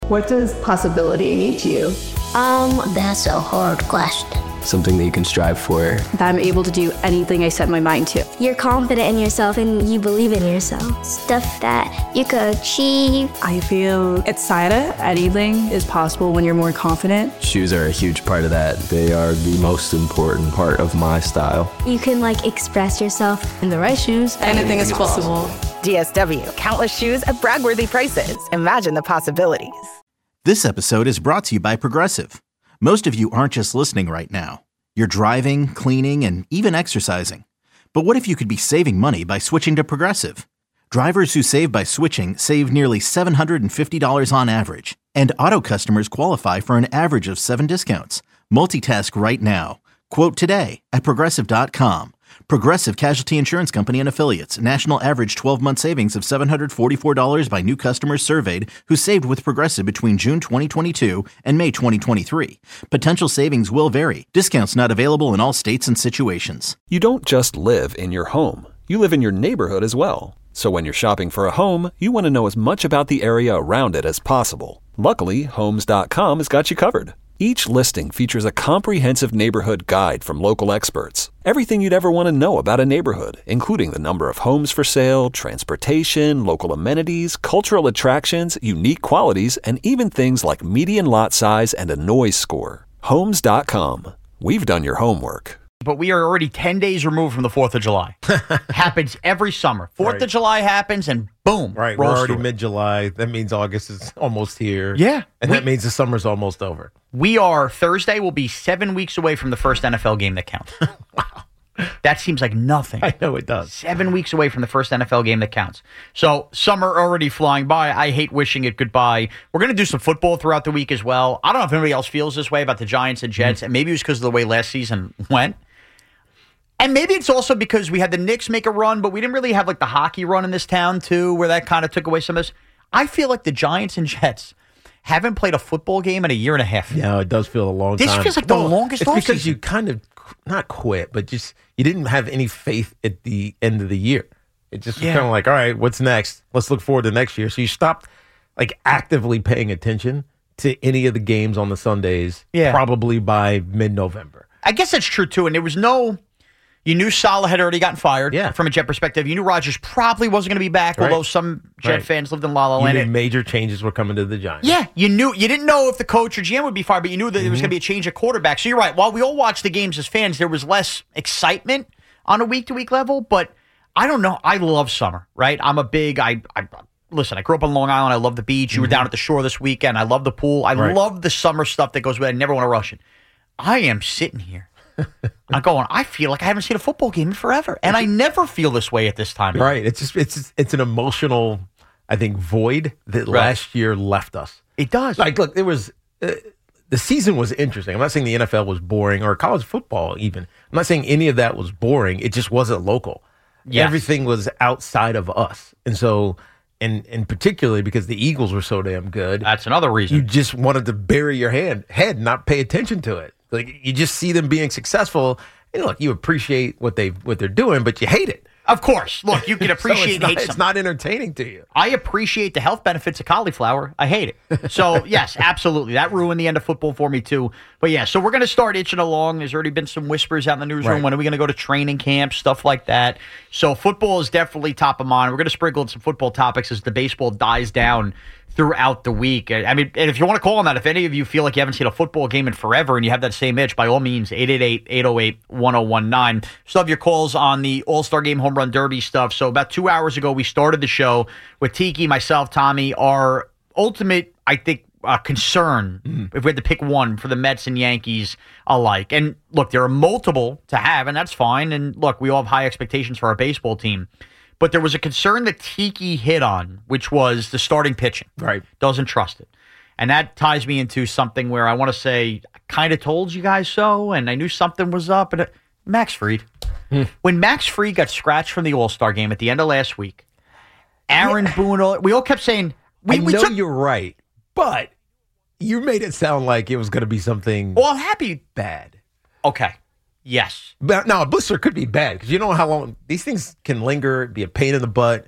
What does possibility mean to you? That's a hard question. Something that you can strive for. That I'm able to do anything I set my mind to. You're confident in yourself and you believe in yourself. Stuff that you could achieve. I feel excited. Anything is possible when you're more confident. Shoes are a huge part of that. They are the most important part of my style. You can express yourself. In the right shoes, anything is possible. DSW, countless shoes at brag-worthy prices. Imagine the possibilities. This episode is brought to you by Progressive. Most of you aren't just listening right now. You're driving, cleaning, and even exercising. But what if you could be saving money by switching to Progressive? Drivers who save by switching save nearly $750 on average. And auto customers qualify for an average of 7 discounts. Multitask right now. Quote today at Progressive.com. Progressive Casualty Insurance Company and Affiliates. National average 12-month savings of $744 by new customers surveyed who saved with Progressive between June 2022 and May 2023. Potential savings will vary. Discounts not available in all states and situations. You don't just live in your home. You live in your neighborhood as well. So when you're shopping for a home, you want to know as much about the area around it as possible. Luckily, Homes.com has got you covered. Each listing features a comprehensive neighborhood guide from local experts. Everything you'd ever want to know about a neighborhood, including the number of homes for sale, transportation, local amenities, cultural attractions, unique qualities, and even things like median lot size and a noise score. Homes.com. We've done your homework. But we are already 10 days removed from the 4th of July. Happens every summer. 4th of July happens and boom. Right, we're already mid-July. That means August is almost here. Yeah. And that means the summer's almost over. Thursday will be 7 weeks away from the first NFL game that counts. Wow. That seems like nothing. I know it does. 7 weeks away from the first NFL game that counts. So summer already flying by. I hate wishing it goodbye. We're going to do some football throughout the week as well. I don't know if anybody else feels this way about the Giants and Jets, and maybe it was because of the way last season went. And maybe it's also because we had the Knicks make a run, but we didn't really have the hockey run in this town too, where that kind of took away some of this. I feel like the Giants and Jets haven't played a football game in a year and a half. Yeah, it does feel a long time. This feels like the longest offseason. It's because season. you kind of not quit, but just you didn't have any faith at the end of the year. It just was kind of like, all right, what's next? Let's look forward to next year. So you stopped actively paying attention to any of the games on the Sundays. Probably by mid-November. I guess that's true too. And there was no. You knew Saleh had already gotten fired from a Jet perspective. You knew Rodgers probably wasn't going to be back, although some Jet fans lived in La La Land. You knew major changes were coming to the Giants. Yeah, you didn't know if the coach or GM would be fired, but you knew that there was going to be a change at quarterback. So you're right. While we all watched the games as fans, there was less excitement on a week-to-week level, but I don't know. I love summer, right? I'm a big, listen, I grew up on Long Island. I love the beach. You were down at the shore this weekend. I love the pool. I love the summer stuff that goes with it. I never want to rush it. I am sitting here. I'm going, I feel like I haven't seen a football game in forever. And I never feel this way at this time. Right. It's an emotional, I think, void that last year left us. It does. Look, there was, the season was interesting. I'm not saying the NFL was boring or college football even. I'm not saying any of that was boring. It just wasn't local. Yes. Everything was outside of us. And so, and particularly because the Eagles were so damn good. That's another reason. You just wanted to bury your head, not pay attention to it. You just see them being successful, and look, you appreciate what they're doing, but you hate it. Of course. Look, you can appreciate and hate something. It's not entertaining to you. I appreciate the health benefits of cauliflower. I hate it. So, yes, absolutely. That ruined the end of football for me, too. But, yeah, so we're going to start itching along. There's already been some whispers out in the newsroom. Right. When are we going to go to training camp, stuff like that. So football is definitely top of mind. We're going to sprinkle in some football topics as the baseball dies down throughout the week. I mean, and if you want to call on that, if any of you feel like you haven't seen a football game in forever and you have that same itch, by all means, 888-808-1019. Still have your calls on the All-Star Game Home Run Derby stuff. So about 2 hours ago, we started the show with Tiki, myself, Tommy, our ultimate, I think, concern, if we had to pick one for the Mets and Yankees alike. And look, there are multiple to have, and that's fine. And look, we all have high expectations for our baseball team. But there was a concern that Tiki hit on, which was the starting pitching. Right. Doesn't trust it. And that ties me into something where I want to say, I kind of told you guys so, and I knew something was up. And Max Fried. When Max Fried got scratched from the All-Star game at the end of last week, Aaron Boone, we all kept saying, you're right, but you made it sound like it was going to be something I'm happy. Bad. Okay. Yes. But now a blister could be bad because you don't know how long these things can linger, be a pain in the butt.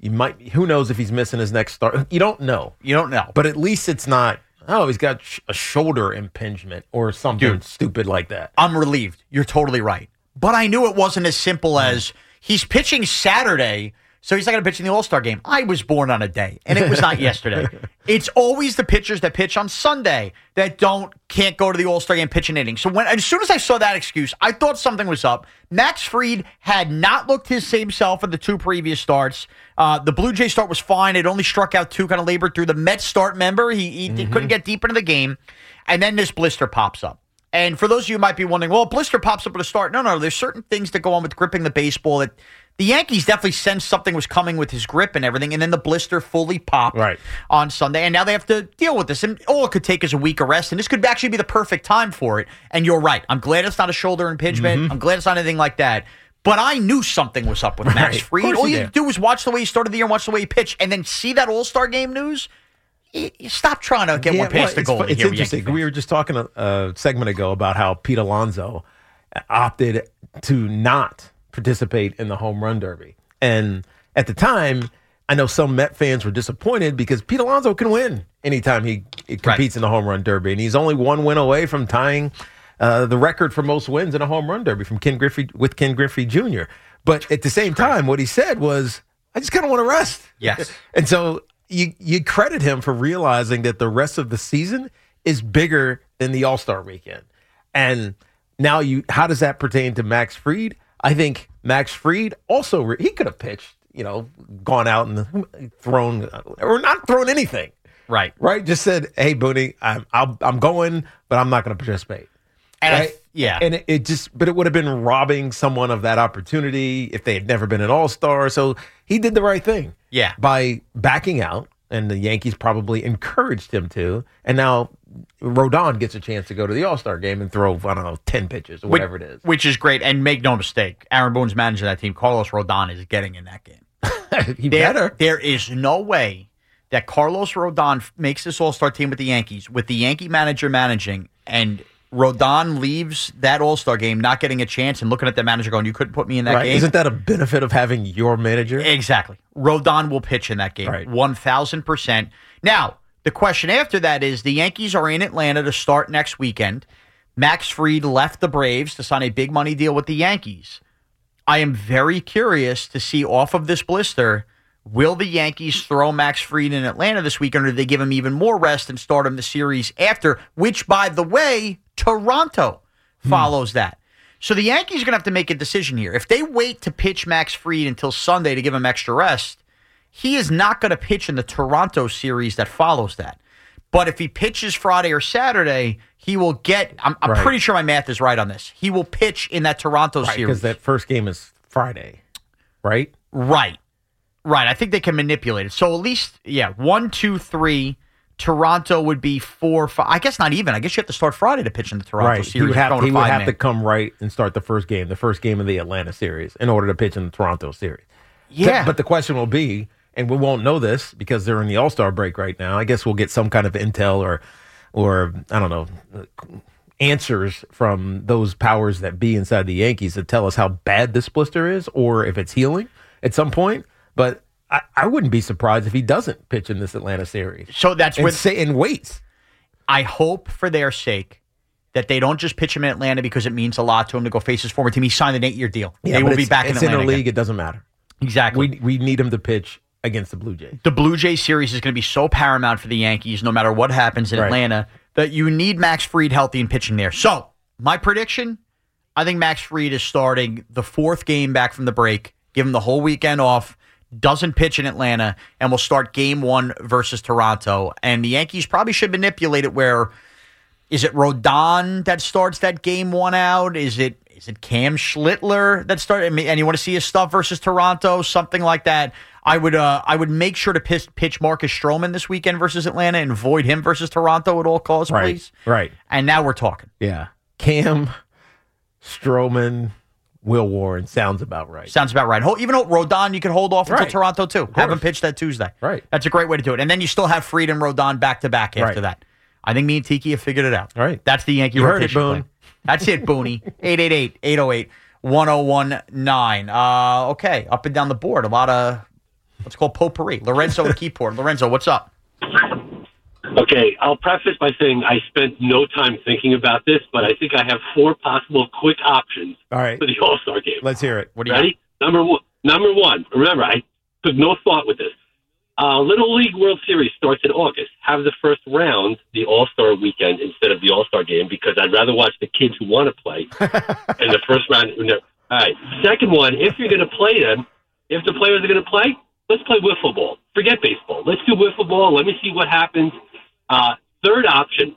Who knows if he's missing his next start? You don't know. But at least it's not, he's got a shoulder impingement or something stupid like that. I'm relieved. You're totally right. But I knew it wasn't as simple as he's pitching Saturday, so he's not going to pitch in the All-Star game. I was born on a day, and it was not yesterday. It's always the pitchers that pitch on Sunday that can't go to the All-Star game, pitch an inning. So as soon as I saw that excuse, I thought something was up. Max Fried had not looked his same self in the 2 previous starts. The Blue Jay start was fine. It only struck out 2, kind of labored through. The Mets start, remember? He couldn't get deep into the game. And then this blister pops up. And for those of you who might be wondering, well, blister pops up at a start. No, there's certain things that go on with gripping the baseball that the Yankees definitely sensed something was coming with his grip and everything, and then the blister fully popped on Sunday, and now they have to deal with this. And all it could take is a week of rest, and this could actually be the perfect time for it. And you're right. I'm glad it's not a shoulder impingement. I'm glad it's not anything like that. But I knew something was up with Max Fried. All you had to do was watch the way he started the year and watch the way he pitched, and then see that All-Star game news. You stop trying to get one past the goal. It's interesting. We were just talking a segment ago about how Pete Alonso opted to not participate in the home run derby. And at the time, I know some Met fans were disappointed because Pete Alonso can win anytime he competes in the home run derby. And he's only 1 win away from tying the record for most wins in a home run derby with Ken Griffey Jr. But at the same time, what he said was, I just kind of want to rest. Yes. And so you credit him for realizing that the rest of the season is bigger than the All-Star weekend. And now how does that pertain to Max Fried? I think Max Fried also, he could have pitched, gone out and thrown, or not thrown anything. Right. Just said, hey, Booney, I'm going, but I'm not going to participate. And And but it would have been robbing someone of that opportunity if they had never been an All-Star. So he did the right thing. Yeah. By backing out, and the Yankees probably encouraged him to. And now Rodon gets a chance to go to the All-Star game and throw, 10 pitches or whatever it is. Which is great. And make no mistake, Aaron Boone's managing that team. Carlos Rodon is getting in that game. Better. There is no way that Carlos Rodon makes this All-Star team with the Yankees, with the Yankee manager managing, and Rodon leaves that All-Star game not getting a chance and looking at the manager going, you couldn't put me in that game. Isn't that a benefit of having your manager? Exactly. Rodon will pitch in that game, 1,000%. Now, the question after that is the Yankees are in Atlanta to start next weekend. Max Fried left the Braves to sign a big money deal with the Yankees. I am very curious to see off of this blister, will the Yankees throw Max Fried in Atlanta this weekend, or do they give him even more rest and start him the series after, which, by the way, Toronto follows that. So the Yankees are going to have to make a decision here. If they wait to pitch Max Fried until Sunday to give him extra rest, he is not going to pitch in the Toronto series that follows that. But if he pitches Friday or Saturday, he will get, I'm pretty sure my math is right on this, he will pitch in that Toronto series. Because that first game is Friday, right? Right. I think they can manipulate it. So at least, 1, 2, 3. Toronto would be 4, 5. I guess not even. I guess you have to start Friday to pitch in the Toronto series. He would have to come and start the first game of the Atlanta series, in order to pitch in the Toronto series. Yeah. But the question will be, and we won't know this because they're in the All-Star break right now. I guess we'll get some kind of intel or I don't know, answers from those powers that be inside the Yankees to tell us how bad this blister is, or if it's healing at some point. But I wouldn't be surprised if he doesn't pitch in this Atlanta series. So that's and waits. I hope for their sake that they don't just pitch him in Atlanta because it means a lot to him to go face his former team. He signed an 8-year deal. Yeah, they will be back in Atlanta. It's interleague. It doesn't matter. Exactly. We need him to pitch against the Blue Jays. The Blue Jays series is going to be so paramount for the Yankees, no matter what happens in Atlanta, that you need Max Fried healthy and pitching there. So my prediction, I think Max Fried is starting the 4th game back from the break. Give him the whole weekend off. Doesn't pitch in Atlanta, and will start game 1 versus Toronto. And the Yankees probably should manipulate it where, is it Rodon that starts that game 1 out? Is it Cam Schlittler that starts? And you want to see his stuff versus Toronto, something like that. I would make sure to pitch Marcus Stroman this weekend versus Atlanta and avoid him versus Toronto at all costs, please. Right. And now we're talking. Yeah. Cam, Stroman, Will Warren sounds about right. Even though Rodon, you can hold off until Toronto, too. Have him pitch that Tuesday. Right. That's a great way to do it. And then you still have Fried and Rodon back-to-back after that. I think me and Tiki have figured it out. All right. That's the Yankee rotation plan. That's it, Booney. 888-808-1019. Okay, up and down the board. A lot of Let's call potpourri. Lorenzo in Keyport. Lorenzo, what's up? Okay, I'll preface by saying I spent no time thinking about this, but I think I have 4 possible quick options All right. for the All-Star game. Let's hear it. What do you Ready? Number one. Remember, I took no thought with this. Little League World Series starts in August. Have the first round the All-Star weekend instead of the All-Star game because I'd rather watch the kids who want to play in the first round. All right. Second one, if you're going to play them, if the players are going to play, let's play wiffle ball. Forget baseball. Let's do wiffle ball. Let me see what happens. Third option,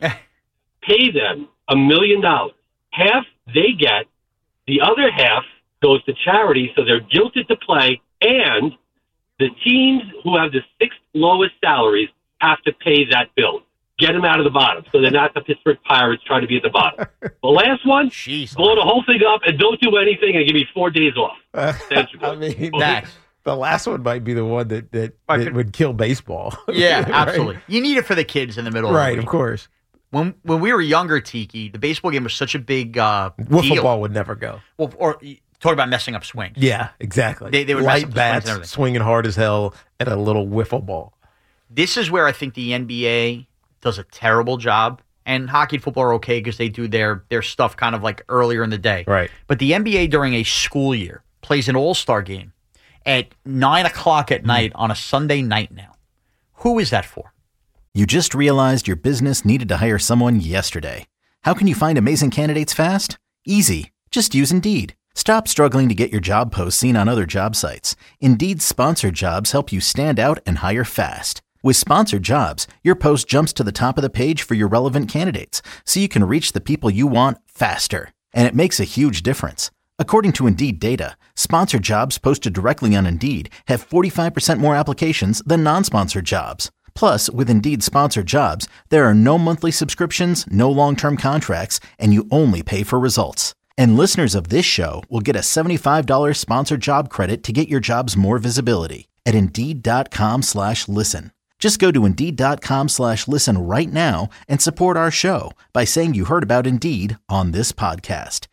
pay them $1 million. Half they get, the other half goes to charity, so they're guilted to play, and the teams who have the 6th lowest salaries have to pay that bill. Get them out of the bottom, so they're not the Pittsburgh Pirates trying to be at the bottom. The last one, blow the whole thing up and don't do anything and give me 4 days off. Thank you. I mean, the last one might be the one that would kill baseball. Yeah, right? absolutely. You need it for the kids in the middle Right, of the week. of course. When we were younger, Tiki, the baseball game was such a big Wiffle deal. ball would never go. Well, or talk about messing up swings. Yeah, exactly. They would mess light up the swings and bats, everything. swinging hard as hell, and a little wiffle ball. This is where I think the NBA does a terrible job. And hockey and football are okay because they do their stuff kind of like earlier in the day. Right. But the NBA during a school year plays an all-star game at 9 o'clock at night on a Sunday night now. Who is that for? You just realized your business needed to hire someone yesterday. How can you find amazing candidates fast? Easy. Just use Indeed. Stop struggling to get your job posts seen on other job sites. Indeed's sponsored jobs help you stand out and hire fast. With sponsored jobs, your post jumps to the top of the page for your relevant candidates, so you can reach the people you want faster. And it makes a huge difference. According to Indeed data, sponsored jobs posted directly on Indeed have 45% more applications than non-sponsored jobs. Plus, with Indeed sponsored jobs, there are no monthly subscriptions, no long-term contracts, and you only pay for results. And listeners of this show will get a $75 sponsored job credit to get your jobs more visibility at Indeed.com/listen. Just go to Indeed.com/listen right now and support our show by saying you heard about Indeed on this podcast.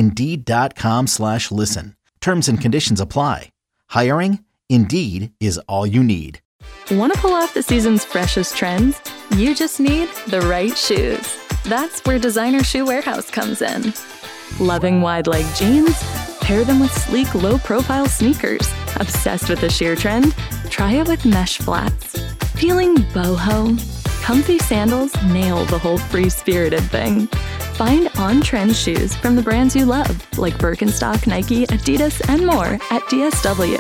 Indeed.com/listen. Terms and conditions apply. Hiring? Indeed is all you need. Want to pull off the season's freshest trends? You just need the right shoes. That's where Designer Shoe Warehouse comes in. Loving wide leg jeans? Pair them with sleek, low-profile sneakers. Obsessed with the sheer trend? Try it with mesh flats. Feeling boho? Comfy sandals nail the whole free-spirited thing. Find on-trend shoes from the brands you love, like Birkenstock, Nike, Adidas, and more at DSW.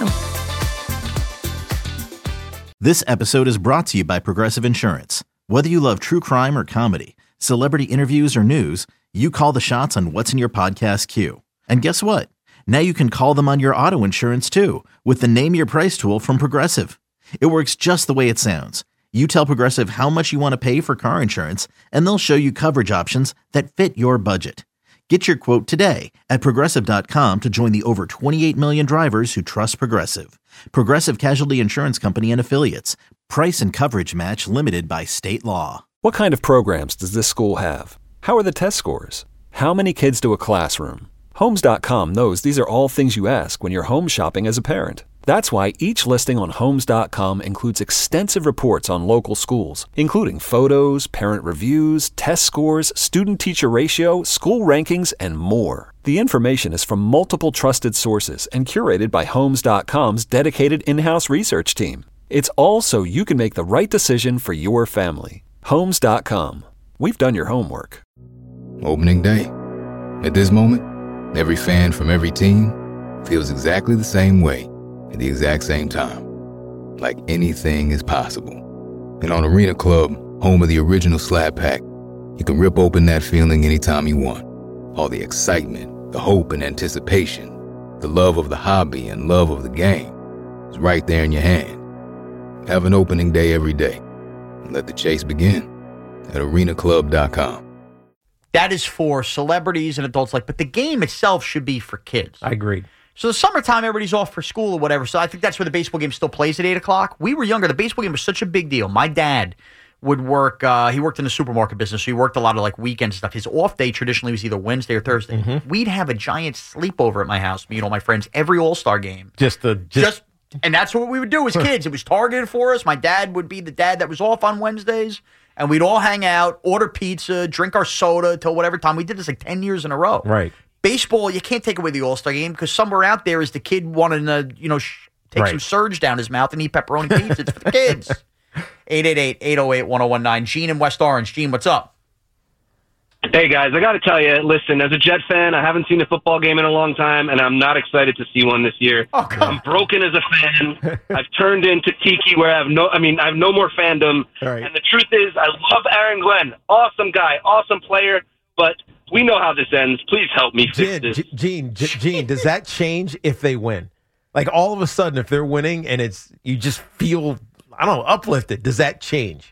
This episode is brought to you by Progressive Insurance. Whether you love true crime or comedy, celebrity interviews or news, you call the shots on what's in your podcast queue. And guess what? Now you can call them on your auto insurance too with the Name Your Price tool from Progressive. It works just the way it sounds. You tell Progressive how much you want to pay for car insurance, and they'll show you coverage options that fit your budget. Get your quote today at Progressive.com to join the over 28 million drivers who trust Progressive. Progressive Casualty Insurance Company and Affiliates. Price and coverage match limited by state law. What kind of programs does this school have? How are the test scores? How many kids do a classroom? Homes.com knows these are all things you ask when you're home shopping as a parent. That's why each listing on Homes.com includes extensive reports on local schools, including photos, parent reviews, test scores, student-teacher ratio, school rankings, and more. The information is from multiple trusted sources and curated by Homes.com's dedicated in-house research team. It's all so you can make the right decision for your family. Homes.com. We've done your homework. Opening day. At this moment, every fan from every team feels exactly the same way at the exact same time. Like anything is possible. And on Arena Club, home of the original Slab Pack, you can rip open that feeling anytime you want. All the excitement, the hope and anticipation, the love of the hobby and love of the game is right there in your hand. Have an opening day every day. And let the chase begin at arenaclub.com. That is for celebrities and adults, but the game itself should be for kids. I agree. So the summertime, everybody's off for school or whatever. So I think that's where the baseball game still plays at 8 o'clock. We were younger. The baseball game was such a big deal. My dad would work. He worked in the supermarket business, so he worked a lot of weekend stuff. His off day traditionally was either Wednesday or Thursday. We'd have a giant sleepover at my house. My friends, every All-Star game. Just And that's what we would do as kids. It was targeted for us. My dad would be the dad that was off on Wednesdays, and we'd all hang out, order pizza, drink our soda till whatever time. We did this like 10 years in a row. Right. Baseball, you can't take away the All-Star game because somewhere out there is the kid wanting to, take some surge down his mouth and eat pepperoni pizza. It's for the kids. 888-808-1019. Gene in West Orange. Gene, what's up? Hey, guys, I got to tell you, listen, as a Jet fan, I haven't seen a football game in a long time, and I'm not excited to see one this year. Oh, I'm broken as a fan. I've turned into Tiki where I have no more fandom. Right. And the truth is, I love Aaron Glenn. Awesome guy, awesome player, but we know how this ends. Please help me fix this. Gene, does that change if they win? Like all of a sudden, if they're winning and you just feel, I don't know, uplifted, does that change?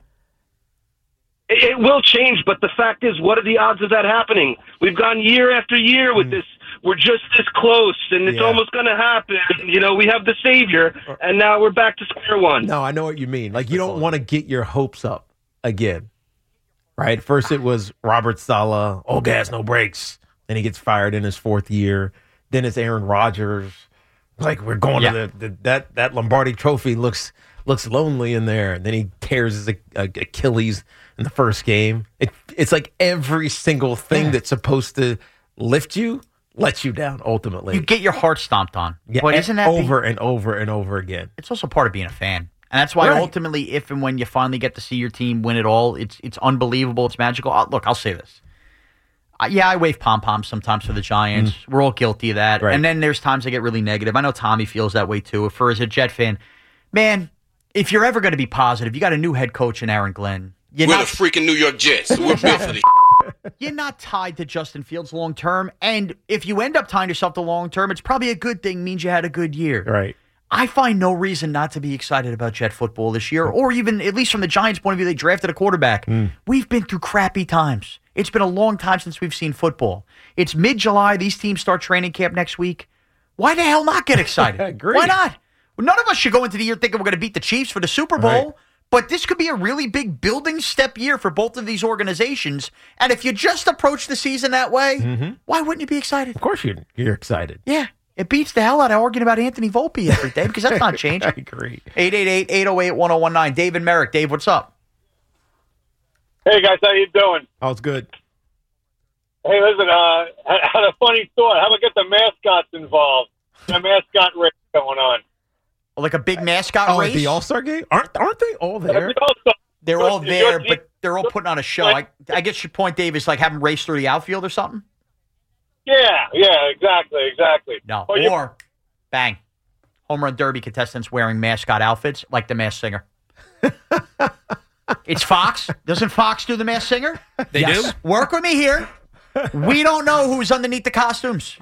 It will change, but the fact is, what are the odds of that happening? We've gone year after year with this. We're just this close, and it's almost going to happen. We have the savior, and now we're back to square one. No, I know what you mean. Like, you don't want to get your hopes up again, right? First it was Robert Saleh, all gas, no brakes. Then he gets fired in his fourth year. Then it's Aaron Rodgers. Like, we're going to that Lombardi trophy looks lonely in there. And then he tears his Achilles in the first game. It's like every single thing that's supposed to lift you lets you down ultimately. You get your heart stomped on. Yeah, but isn't that over and over and over again? It's also part of being a fan. And that's why ultimately, if and when you finally get to see your team win it all, it's unbelievable. It's magical. Look, I'll say this. I wave pom-poms sometimes for the Giants. We're all guilty of that. Right. And then there's times I get really negative. I know Tommy feels that way too. As a Jet fan, man, if you're ever going to be positive, you got a new head coach in Aaron Glenn. We're the freaking New York Jets. We're built for this. You're not tied to Justin Fields long term. And if you end up tying yourself to long term, it's probably a good thing, means you had a good year. Right. I find no reason not to be excited about Jet football this year, or even, at least from the Giants' point of view, they drafted a quarterback. We've been through crappy times. It's been a long time since we've seen football. It's mid-July. These teams start training camp next week. Why the hell not get excited? I agree. Why not? None of us should go into the year thinking we're going to beat the Chiefs for the Super Bowl. Right. But this could be a really big building step year for both of these organizations. And if you just approach the season that way, why wouldn't you be excited? Of course you're excited. Yeah. It beats the hell out of arguing about Anthony Volpe every day because that's not changing. I agree. 888-808-1019. Dave and Merrick. Dave, what's up? Hey, guys. How you doing? Oh, it's good. Hey, listen, I had a funny thought. How about get the mascots involved? The mascot race going on. Like a big mascot race? Like the All-Star game? Aren't they all there? They're all there, but they're all putting on a show. I guess your point, Dave, is like have them race through the outfield or something? Yeah, exactly. No, or, bang, home run derby contestants wearing mascot outfits like the Masked Singer. It's Fox. Doesn't Fox do the Masked Singer? They do? Work with me here. We don't know who's underneath the costumes.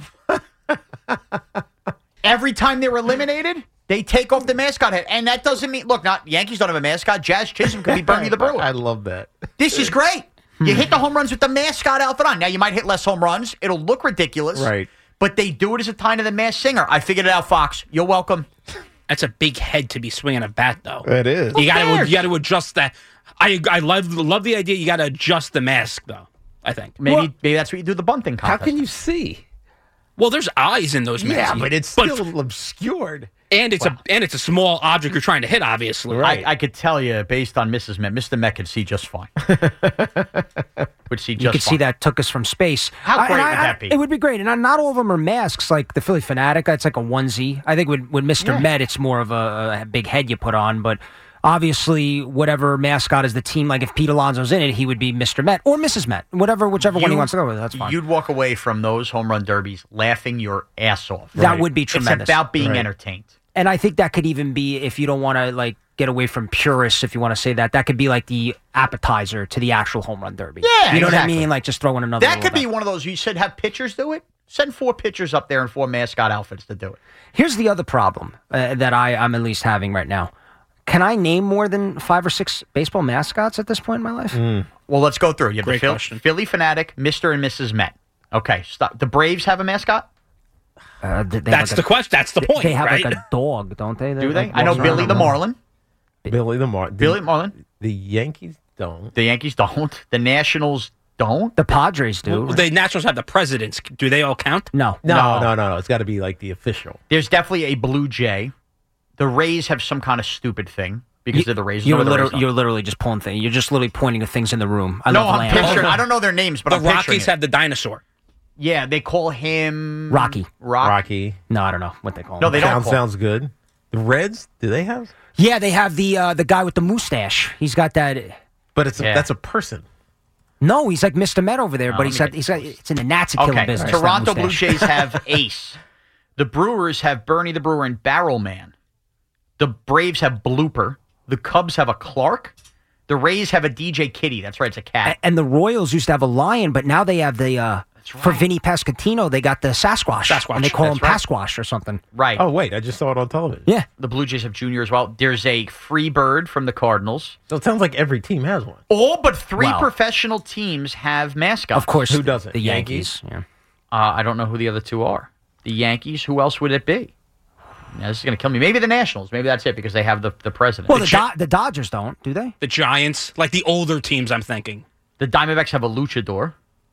Every time they're eliminated, they take off the mascot head. And that doesn't mean, look, not Yankees don't have a mascot. Jazz Chisholm could be Bernie the Brewer. I love that. This is great. You hit the home runs with the mascot outfit on. Now, you might hit less home runs. It'll look ridiculous. Right. But they do it as a tie to the Masked Singer. I figured it out, Fox. You're welcome. That's a big head to be swinging a bat, though. It is. You got to adjust that. I love the idea. You got to adjust the mask, though. I think maybe that's what you do the bunting contest. How can you see? Well, there's eyes in those masks. Yeah, but it's still obscured. And it's a small object you're trying to hit, obviously. Right. I could tell you, based on Mrs. Met, Mr. Met could see just fine. Would see just You could fine. see that took us from space. How great would that be? It would be great. And not all of them are masks. Like the Philly Fanatic, that's like a onesie. I think with Mr. Met, it's more of a big head you put on. But obviously, whatever mascot is the team, like if Pete Alonso's in it, he would be Mr. Met or Mrs. Met. Whichever one he wants to go with, that's fine. You'd walk away from those home run derbies laughing your ass off. That would be tremendous. It's about being entertained. And I think that could even be, if you don't want to like get away from purists, if you want to say that could be like the appetizer to the actual home run derby. Yeah, you know exactly. what I mean? Like just throwing another. That could be one of those. You said have pitchers do it. Send 4 pitchers up there in 4 mascot outfits to do it. Here's the other problem that I'm at least having right now. Can I name more than 5 or 6 baseball mascots at this point in my life? Well, let's go through. You have Great the question. Philly Fanatic, Mr. and Mrs. Met. Okay, stop. The Braves have a mascot? That's the question. That's the point. They have right? like a dog, don't they? Do they? Like I know walks Billy around the them. Marlin. Billy the Marlin. Billy Marlin. The Yankees don't. The Yankees don't. The Nationals don't. The Padres do. Well, the Nationals have the presidents. Do they all count? No. No. It's got to be like the official. There's definitely a Blue Jay. The Rays have some kind of stupid thing because they're the Rays. You're literally just pulling things. You're just literally pointing to things in the room. I'm picturing. I don't know their names, but the I'm picturing Rockies have the dinosaur. Yeah, they call him Rocky. Rocky. No, I don't know what they call him. No, they don't. Sounds good. The Reds, do they have? Yeah, they have the guy with the mustache. He's got that. But that's a person. No, he's like Mr. Met over there, but he's got it's in the Nats killing business. Toronto Blue Jays have Ace. The Brewers have Bernie the Brewer and Barrel Man. The Braves have Blooper. The Cubs have a Clark. The Rays have a DJ Kitty. That's right, it's a cat. And the Royals used to have a lion, but now they have the for Vinny Pasquantino, they got the Sasquatch. And they call him Pasquash or something. Right. Oh, wait, I just saw it on television. Yeah. The Blue Jays have Junior as well. There's a free bird from the Cardinals. So it sounds like every team has one. All but three professional teams have mascots. Of course. Who doesn't? The Yankees. Yeah. I don't know who the other two are. The Yankees, who else would it be? Now, this is going to kill me. Maybe the Nationals. Maybe that's it because they have the president. Well, the Dodgers don't, do they? The Giants, like the older teams, I'm thinking. The Diamondbacks have a luchador.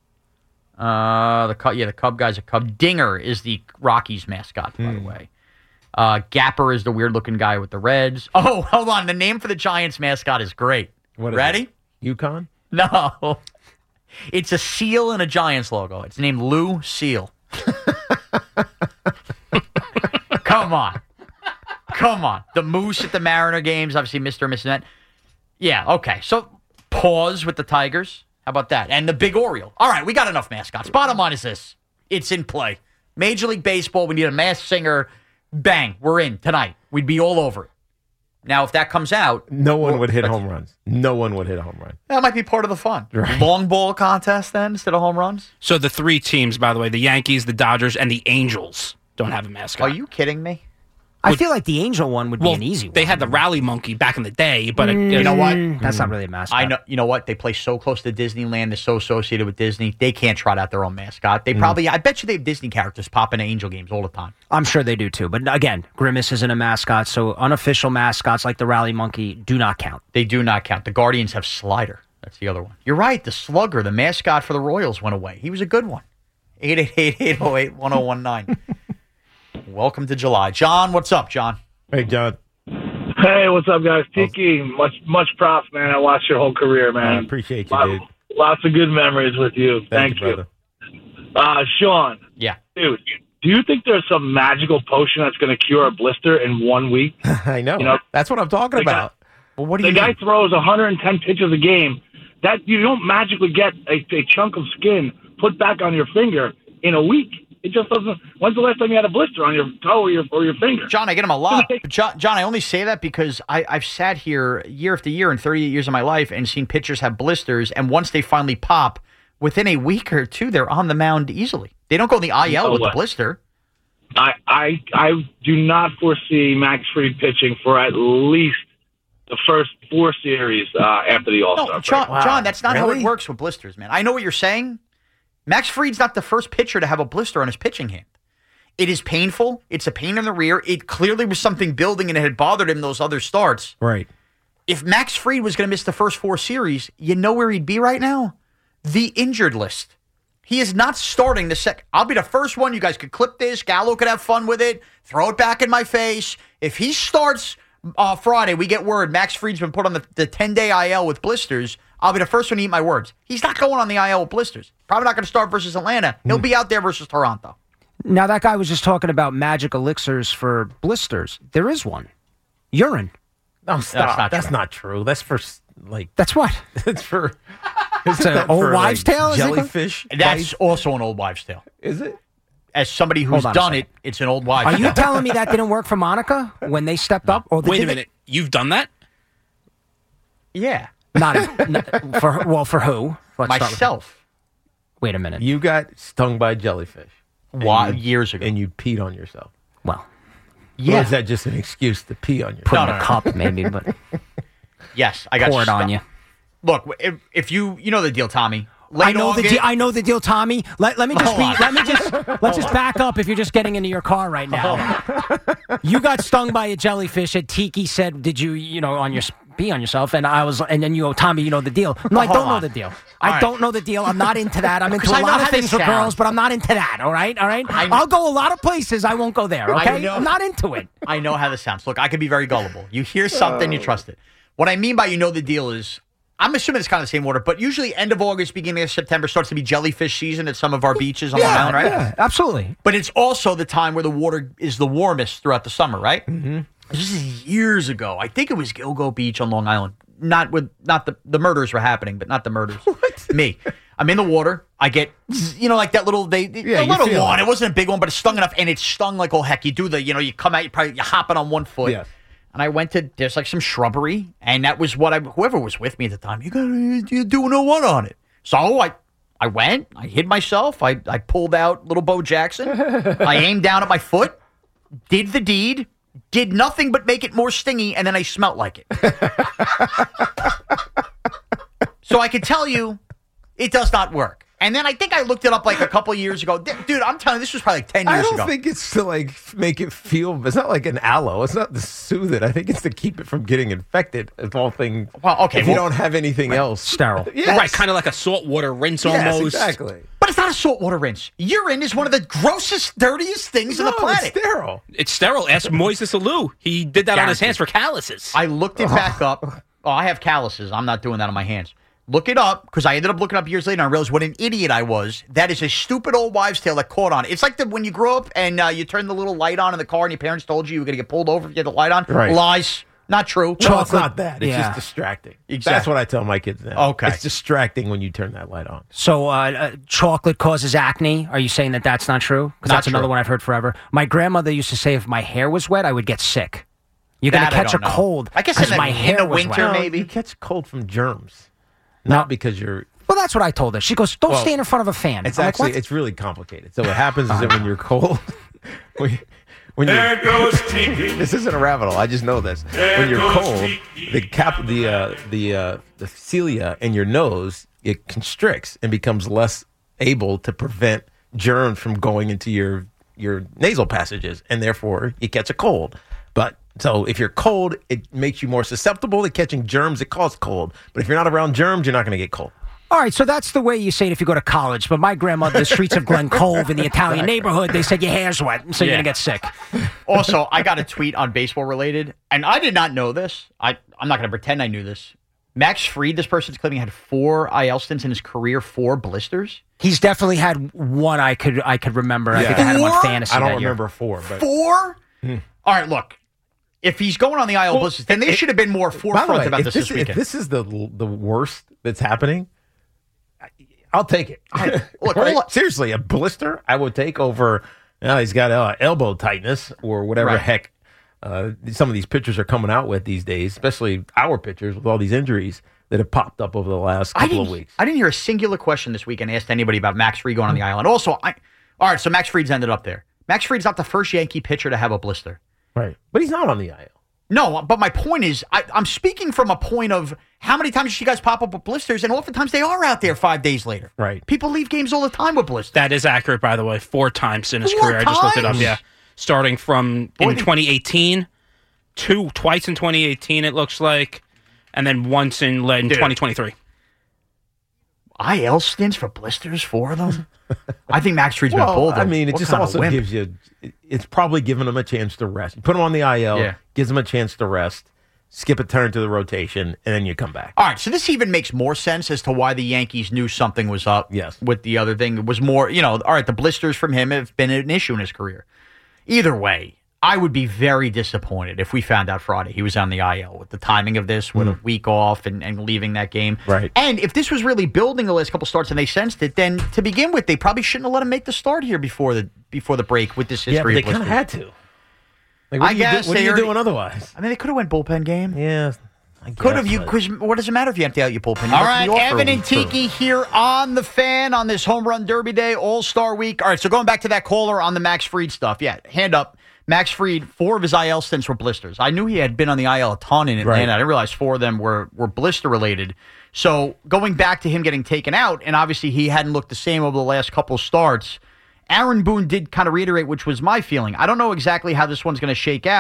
The Cub guy's a Cub. Dinger is the Rockies mascot, by the way. Gapper is the weird-looking guy with the Reds. Oh, hold on. The name for the Giants mascot is great. What is Ready? it? Yukon? No. It's a seal and a Giants logo. It's named Lou Seal. Come on. The Moose at the Mariner games, obviously Mr. and Mrs. Net. Yeah, okay. So, pause with the Tigers. How about that? And the Big Oriole. All right, we got enough mascots. Bottom line is this. It's in play. Major League Baseball, we need a masked singer. Bang, we're in tonight. We'd be all over it. Now, if that comes out... No one would hit home runs. No one would hit a home run. That might be part of the fun. Right. Long ball contest then instead of home runs? So the three teams, by the way, the Yankees, the Dodgers, and the Angels don't have a mascot. Are you kidding me? I feel like the Angel one would be an easy one. They had the rally monkey back in the day, but you know what? That's not really a mascot. I know. You know what? They play so close to Disneyland. They're so associated with Disney. They can't trot out their own mascot. They probably. I bet you they have Disney characters popping to Angel games all the time. I'm sure they do too. But again, Grimace isn't a mascot, so unofficial mascots like the rally monkey do not count. They do not count. The Guardians have Slider. That's the other one. You're right. The Slugger, the mascot for the Royals, went away. He was a good one. 888-808-1019. Welcome to July. John, what's up, John? Hey, John. Hey, what's up, guys? Tiki, much props, man. I watched your whole career, man. I appreciate you, dude. Lots of good memories with you. Thank you. Sean. Yeah. Dude, do you think there's some magical potion that's going to cure a blister in 1 week? I know. That's what I'm talking about. Well, what do the you guy mean? throws 110 pitches a game. That you don't magically get a chunk of skin put back on your finger in a week. It just doesn't. When's the last time you had a blister on your toe or your finger? John, I get them a lot. But John, I only say that because I've sat here year after year in 38 years of my life and seen pitchers have blisters, and once they finally pop, within a week or two, they're on the mound easily. They don't go in the IL with the blister. I do not foresee Max Fried pitching for at least the first 4 series after the All-Star break. John, that's not how it works with blisters, man. I know what you're saying. Max Fried's not the first pitcher to have a blister on his pitching hand. It is painful. It's a pain in the rear. It clearly was something building and it had bothered him those other starts. Right. If Max Fried was going to miss the first 4 series, you know where he'd be right now? The injured list. He is not starting the second. I'll be the first one. You guys could clip this. Gallo could have fun with it. Throw it back in my face. If he starts Friday, we get word Max Fried's been put on the 10-day IL with blisters. I'll be the first one to eat my words. He's not going on the IL with blisters. Probably not going to start versus Atlanta. He'll be out there versus Toronto. Now, that guy was just talking about magic elixirs for blisters. There is one. Urine. No, stop. That's not true. That's for, like... That's what? It's for... It's an old wives' tale? Jellyfish? That's also an old wives' tale. Is it? As somebody who's done it, it's an old wives' tale. Are you tale. telling me that didn't work for Monica when they stepped up? Or Wait a minute. You've done that? Yeah. For who? Myself. Wait a minute. You got stung by jellyfish. Years ago. And you peed on yourself. Well. Yeah. Or is that just an excuse to pee on yourself? Put in a cup, maybe, but... Yes, I got pour it on you. Look, if you know the deal, Tommy. I know the deal, Tommy. Let me just let's just back up if you're just getting into your car right now. You got stung by a jellyfish, and Tiki said, did you on your pee on yourself. And then you go, Tommy, you know the deal. No, I don't know the deal. I don't know the deal. I'm not into that. I'm into a lot of things with girls, but I'm not into that, all right? I'll go a lot of places. I won't go there, okay? I'm not into it. I know how this sounds. Look, I could be very gullible. You hear something, you trust it. What I mean by you know the deal is, I'm assuming it's kind of the same order, but usually end of August, beginning of September starts to be jellyfish season at some of our beaches on Long Island, right? Yeah, absolutely. But it's also the time where the water is the warmest throughout the summer, right? Mm-hmm. This is years ago. I think it was Gilgo Beach on Long Island. Not the murders were happening, but not the murders. What? Me. I'm in the water. I get, like that little, a little one. It wasn't a big one, but it stung enough, and it stung like, oh, heck. You do you come out, you're hopping on one foot. Yes. And I went to, there's like some shrubbery, and that was what whoever was with me at the time, you're doing a what on it? So I went, I hid myself, I pulled out little Bo Jackson, I aimed down at my foot, did the deed, did nothing but make it more stingy, and then I smelt like it. So I can tell you, it does not work. And then I think I looked it up like a couple of years ago. Dude, I'm telling you, this was probably like 10 years ago. I don't think it's to make it feel, it's not like an aloe. It's not to soothe it. I think it's to keep it from getting infected. It's all thing. Well, okay. If you don't have anything else. Sterile. Yes. Right, kind of like a saltwater rinse almost. Exactly. But it's not a saltwater rinse. Urine is one of the grossest, dirtiest things on the planet. It's sterile. It's sterile. Ask Moises Alou. He did that on his hands for calluses. I looked it back up. Oh, I have calluses. I'm not doing that on my hands. Look it up, because I ended up looking up years later and I realized what an idiot I was. That is a stupid old wives' tale that caught on. It's like when you grow up and you turn the little light on in the car and your parents told you were going to get pulled over if you had the light on. Right. Lies. Not true. No, it's not that. It's just distracting. Exactly. That's what I tell my kids now. Okay. It's distracting when you turn that light on. So chocolate causes acne. Are you saying that that's not true? Because that's another one I've heard forever. My grandmother used to say if my hair was wet, I would get sick. You're going to catch a cold. I guess in my hair the winter, wet. maybe. You catch cold from germs. Not because you're... Well, that's what I told her. She goes, don't stand in front of a fan. It's I'm actually, like, it's really complicated. So what happens is that when you're cold... when there goes Tinky. This isn't a rabbit hole. I just know this. When you're cold, the cilia in your nose, it constricts and becomes less able to prevent germs from going into your nasal passages, and therefore you catch a cold. So if you're cold, it makes you more susceptible to catching germs that cause cold. But if you're not around germs, you're not going to get cold. All right, so that's the way you say it if you go to college. But my grandmother, the streets of Glen Cove in the Italian neighborhood, they said your hair's wet, so you're going to get sick. Also, I got a tweet on baseball related, and I did not know this. I'm not going to pretend I knew this. Max Fried, this person's claiming, had 4 IL stints in his career, 4 blisters. He's definitely had one I could remember. Yeah. I think I had him on fantasy. I don't remember 4. But 4? All right, look. If he's going on the IL blisters, then they should have been more forefront about this weekend. If this is the worst that's happening, I'll take it. Look, right? Seriously, a blister I would take over. He's got elbow tightness or whatever heck some of these pitchers are coming out with these days, especially our pitchers with all these injuries that have popped up over the last couple of weeks. I didn't hear a singular question this weekend asked anybody about Max Fried going on the IL. And also, all right, so Max Fried's ended up there. Max Fried's not the first Yankee pitcher to have a blister. Right. But he's not on the IL. No, but my point is, I'm speaking from a point of how many times you guys pop up with blisters, and oftentimes they are out there 5 days later. Right. People leave games all the time with blisters. That is accurate, by the way. 4 times in his career. I just looked it up, yeah. Starting from in 2018, twice in 2018, it looks like, and then once in 2023. IL stints for blisters, 4 of them? I think Max Fried's been pulled. I mean, it just also gives you, it's probably giving him a chance to rest. You put him on the IL, gives him a chance to rest, skip a turn to the rotation, and then you come back. All right, so this even makes more sense as to why the Yankees knew something was up with the other thing. It was more, all right, the blisters from him have been an issue in his career. Either way, I would be very disappointed if we found out Friday he was on the IL with the timing of this, with a week off and leaving that game. Right. And if this was really building the last couple starts and they sensed it, then to begin with, they probably shouldn't have let him make the start here before the break with this history. Yeah, but they kind of had to. Like, what are you doing otherwise? I mean, they could have went bullpen game. Yeah. Could have you? Because what does it matter if you empty out your bullpen? All right, Evan and Tiki here on the Fan on this Home Run Derby Day, All-Star Week. All right, so going back to that caller on the Max Fried stuff. Yeah, hand up. Max Fried, 4 of his IL stints were blisters. I knew he had been on the IL a ton in Atlanta. Right. I didn't realize 4 of them were blister-related. So going back to him getting taken out, and obviously he hadn't looked the same over the last couple starts, Aaron Boone did kind of reiterate, which was my feeling. I don't know exactly how this one's going to shake out.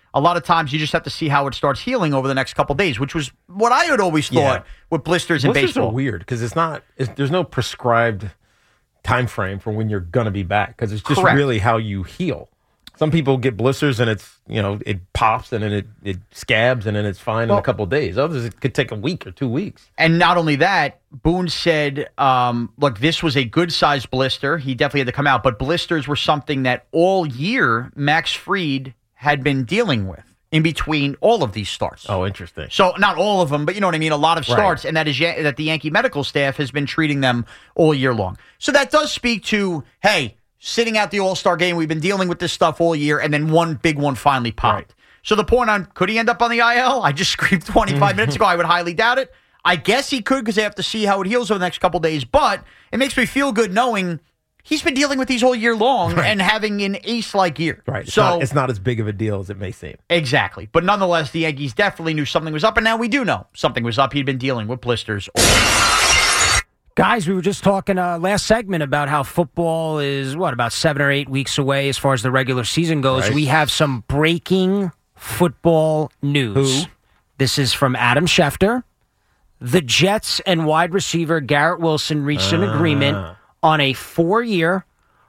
a lot of times you just have to see how it starts healing over the next couple days, which was what I had always thought with blisters in baseball. Blisters are weird because there's no prescribed time frame for when you're going to be back because it's just really how you heal. Some people get blisters and it's, it pops and then it scabs and then it's fine in a couple of days. Others, it could take a week or 2 weeks. And not only that, Boone said, look, this was a good-sized blister. He definitely had to come out. But blisters were something that all year Max Fried had been dealing with in between all of these starts. Oh, interesting. So not all of them, but you know what I mean? A lot of starts. And that is that the Yankee medical staff has been treating them all year long. So that does speak to, hey, sitting out the All-Star game, we've been dealing with this stuff all year, and then one big one finally popped. Right. So the point on, could he end up on the IL? I just screamed 25 minutes ago. I would highly doubt it. I guess he could because they have to see how it heals over the next couple days. But it makes me feel good knowing he's been dealing with these all year long and having an ace-like year. Right. It's not as big of a deal as it may seem. Exactly. But nonetheless, the Yankees definitely knew something was up, and now we do know something was up. He'd been dealing with blisters all year. Guys, we were just talking last segment about how football is, about 7 or 8 weeks away as far as the regular season goes. Right. We have some breaking football news. Who? This is from Adam Schefter. The Jets and wide receiver Garrett Wilson reached an agreement on a 4-year,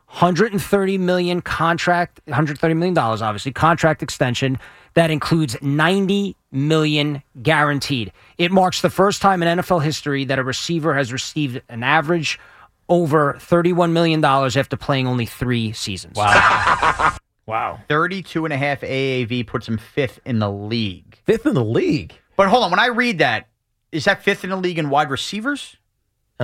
$130 million contract, $130 million, obviously, contract extension that includes $90 million guaranteed. It marks the first time in NFL history that a receiver has received an average over $31 million after playing only 3 seasons. Wow. Wow. 32.5 AAV puts him 5th in the league. 5th in the league? But hold on, when I read that, is that 5th in the league in wide receivers? Yeah.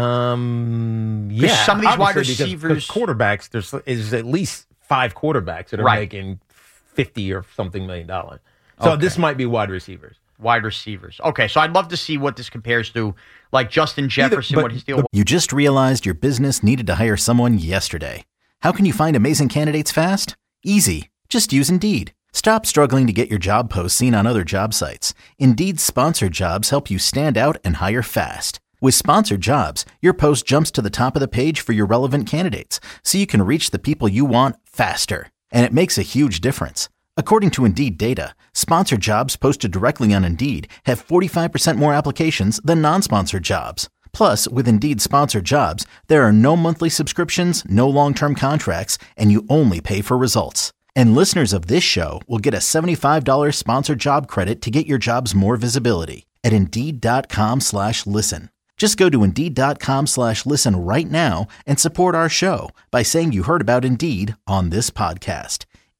Some of these wide receivers, because quarterbacks, there's at least 5 quarterbacks that are making $50 or something million. So this might be wide receivers. Wide receivers. Okay, so I'd love to see what this compares to, like Justin Jefferson, what his deal was. You just realized your business needed to hire someone yesterday. How can you find amazing candidates fast? Easy. Just use Indeed. Stop struggling to get your job posts seen on other job sites. Indeed's sponsored jobs help you stand out and hire fast. With sponsored jobs, your post jumps to the top of the page for your relevant candidates, so you can reach the people you want faster. And it makes a huge difference. According to Indeed data, sponsored jobs posted directly on Indeed have 45% more applications than non-sponsored jobs. Plus, with Indeed sponsored jobs, there are no monthly subscriptions, no long-term contracts, and you only pay for results. And listeners of this show will get a $75 sponsored job credit to get your jobs more visibility at Indeed.com/listen. Just go to Indeed.com/listen right now and support our show by saying you heard about Indeed on this podcast.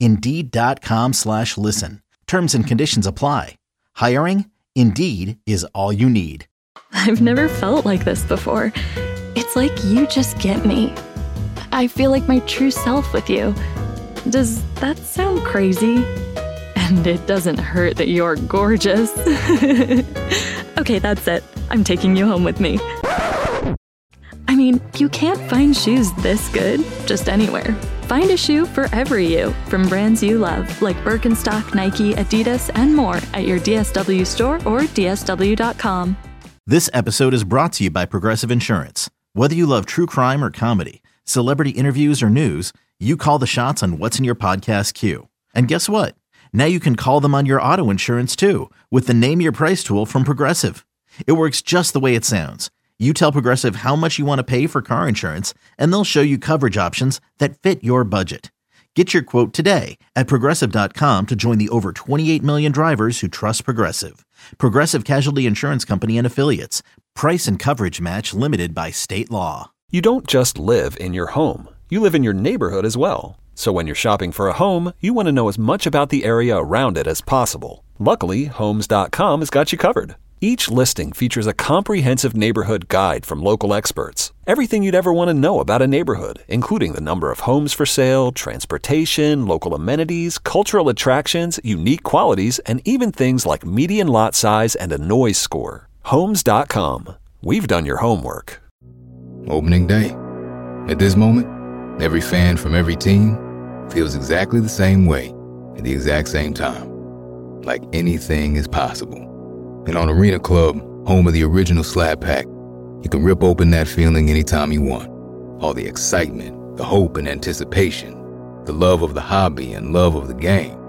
Indeed.com/listen. Terms and conditions apply. Hiring? Indeed is all you need. I've never felt like this before. It's like you just get me. I feel like my true self with you. Does that sound crazy? And it doesn't hurt that you're gorgeous. Okay, that's it. I'm taking you home with me. I mean, you can't find shoes this good just anywhere. Find a shoe for every you from brands you love, like Birkenstock, Nike, Adidas, and more at your DSW store or DSW.com. This episode is brought to you by Progressive Insurance. Whether you love true crime or comedy, celebrity interviews or news, you call the shots on what's in your podcast queue. And guess what? Now you can call them on your auto insurance too with the Name Your Price tool from Progressive. It works just the way it sounds. You tell Progressive how much you want to pay for car insurance, and they'll show you coverage options that fit your budget. Get your quote today at Progressive.com to join the over 28 million drivers who trust Progressive. Progressive Casualty Insurance Company and Affiliates. Price and coverage match limited by state law. You don't just live in your home. You live in your neighborhood as well. So when you're shopping for a home, you want to know as much about the area around it as possible. Luckily, Homes.com has got you covered. Each listing features a comprehensive neighborhood guide from local experts. Everything you'd ever want to know about a neighborhood, including the number of homes for sale, transportation, local amenities, cultural attractions, unique qualities, and even things like median lot size and a noise score. Homes.com. We've done your homework. Opening day. At this moment, every fan from every team feels exactly the same way at the exact same time. Like anything is possible. And on Arena Club, home of the original Slab Pack, you can rip open that feeling anytime you want. All the excitement, the hope and anticipation, the love of the hobby and love of the game.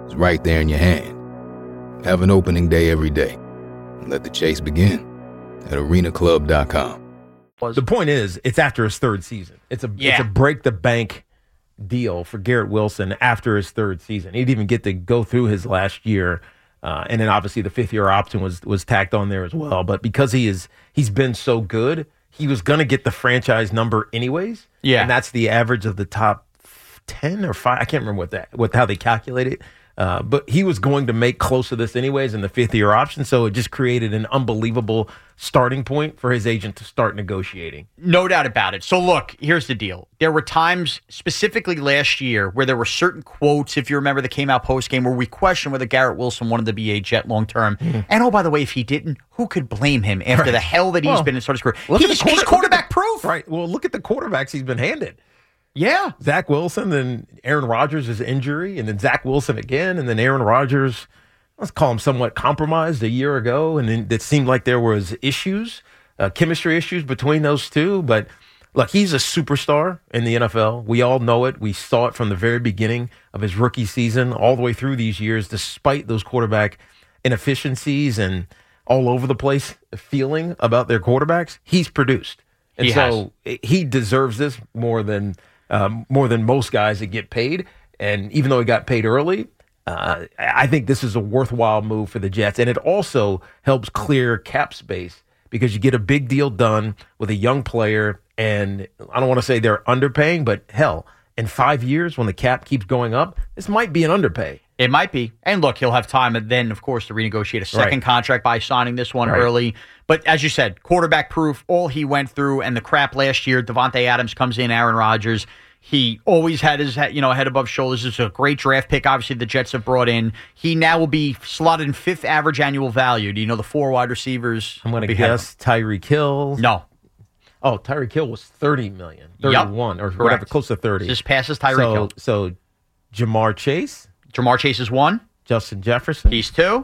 is right there in your hand. Have an opening day every day. Let the chase begin at arenaclub.com. The point is, it's after his third season. It's a break-the-bank deal for Garrett Wilson after his third season. He didn't even get to go through his last year, and then obviously the fifth-year option was tacked on there as well. But because he's been so good, he was going to get the franchise number anyways. Yeah, and that's the average of the top 10 or 5. I can't remember how they calculate it. But he was going to make close to this anyways in the fifth-year option, so it just created an unbelievable starting point for his agent to start negotiating. No doubt about it. So look, here's the deal. There were times, specifically last year, where there were certain quotes, if you remember, that came out post-game where we questioned whether Garrett Wilson wanted to be a Jet long-term. Mm-hmm. And oh, by the way, if he didn't, who could blame him after the hell that he's been in sort of career? He's quarterback-proof. Right. Well, look at the quarterbacks he's been handed. Yeah. Zach Wilson, then Aaron Rodgers' injury, and then Zach Wilson again, and then Aaron Rodgers, let's call him somewhat compromised a year ago, and then it seemed like there was issues, chemistry issues between those two. But look, he's a superstar in the NFL. We all know it. We saw it from the very beginning of his rookie season all the way through these years, despite those quarterback inefficiencies and all over the place feeling about their quarterbacks. He's produced. And he deserves this more than most guys that get paid. And even though he got paid early, I think this is a worthwhile move for the Jets. And it also helps clear cap space because you get a big deal done with a young player. And I don't want to say they're underpaying, but hell, in 5 years when the cap keeps going up, this might be an underpay. It might be. And look, he'll have time then, of course, to renegotiate a second contract by signing this one early. But as you said, quarterback proof, all he went through, and the crap last year, Devontae Adams comes in, Aaron Rodgers. He always had his head above shoulders. It's a great draft pick, obviously, the Jets have brought in. He now will be slotted in 5th average annual value. Do you know the 4 wide receivers? I'm going to guess Tyreek Hill. No. Oh, Tyreek Hill was $30 million, 31 or whatever, close to 30. Just passes Tyreek Hill. So Jamar Chase. Jamar Chase is 1. Justin Jefferson. He's 2.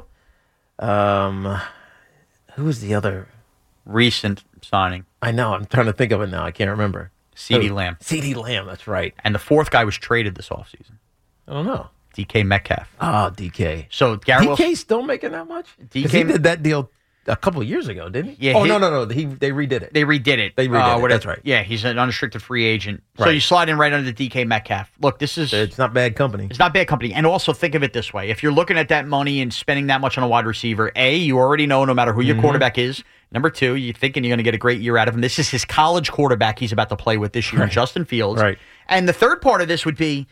Who was the other recent signing? I know. I'm trying to think of it now. I can't remember. CeeDee Lamb. CeeDee Lamb, that's right. And the 4th guy was traded this offseason. I don't know. DK Metcalf. Oh, DK. So Garrett DK still making that much? DK he did that deal a couple of years ago, didn't he? Yeah. No. They redid it. They redid it. That's right. Yeah, he's an unrestricted free agent. So you slide in right under the DK Metcalf. Look, it's not bad company. It's not bad company. And also think of it this way. If you're looking at that money and spending that much on a wide receiver, A, you already know no matter who your quarterback is. Number 2, you're thinking you're going to get a great year out of him. This is his college quarterback he's about to play with this year, Justin Fields. Right. And the third part of this would be